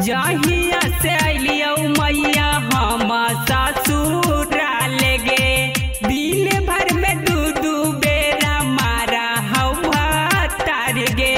जहिया से अलियो मैया हम ससुराल गे दिन भर में दू बेरा मारा हवा तार गे।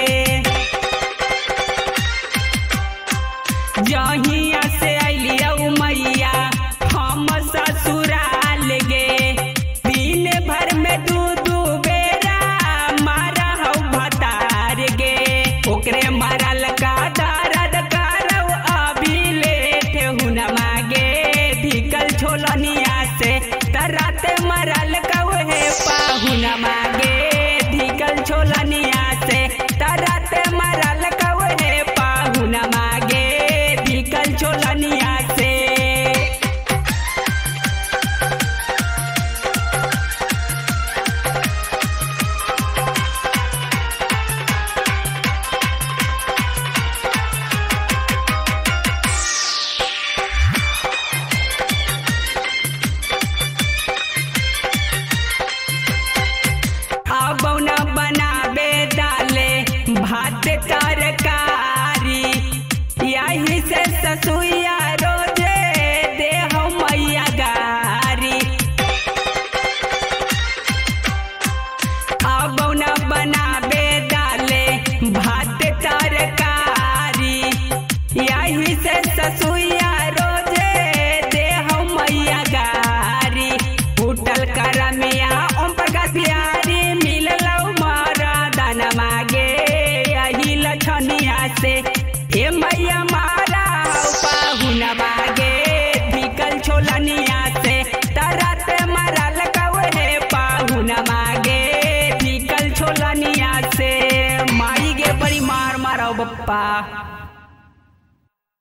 जहिया से अलियो मैया हम ससुराल गे दिन भर में दू बेरा मारा हवा तार गे। ओकरे मारल का दर्द करौ अभी लेट हुन मागे धिकल छोलनिया से तरात मरल कहे पाहुन मागे धिकल छोलनिया से तरात मरल कहे पाहुन मागे धिकल छोलनिया से। बौना बनाबे डाले भात तरकारी यही से ससुया रोजे दे हो मैया गारी। बौना बनाबे डाले भात तरकारी यही से ससुया रोजे दे हो मैया गारी। उठल करमिया ओम प्रकाश बिहारी मागे यही लछनिया से हे मैया मारा पाहुन मागे धिकल छोलनिया से तरात मरल कहे पाहुन मागे धिकल छोलनिया से। माई गे बड़ी मार मारो बप्पा।